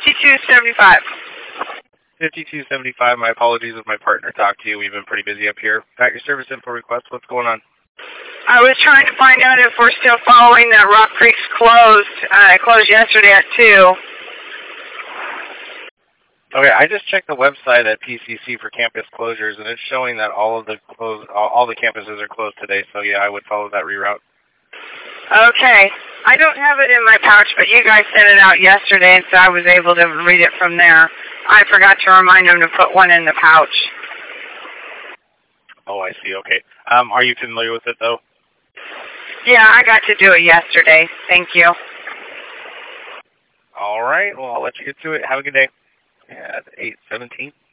5275. 5275, my apologies if my partner talked to you. We've been pretty busy up here. Got your service info request. What's going on? I was trying to find out if we're still following that Rock Creek's closed. It closed yesterday at 2. Okay, I just checked the website at PCC for campus closures, and it's showing that all the campuses are closed today. So yeah, I would follow that reroute. Okay. I don't have it in my pouch, but you guys sent it out yesterday, and so I was able to read it from there. I forgot to remind them to put one in the pouch. Oh, I see. Okay. Are you familiar with it, though? Yeah, I got to do it yesterday. Thank you. All right. Well, I'll let you get to it. Have a good day. Yeah, it's 8:17.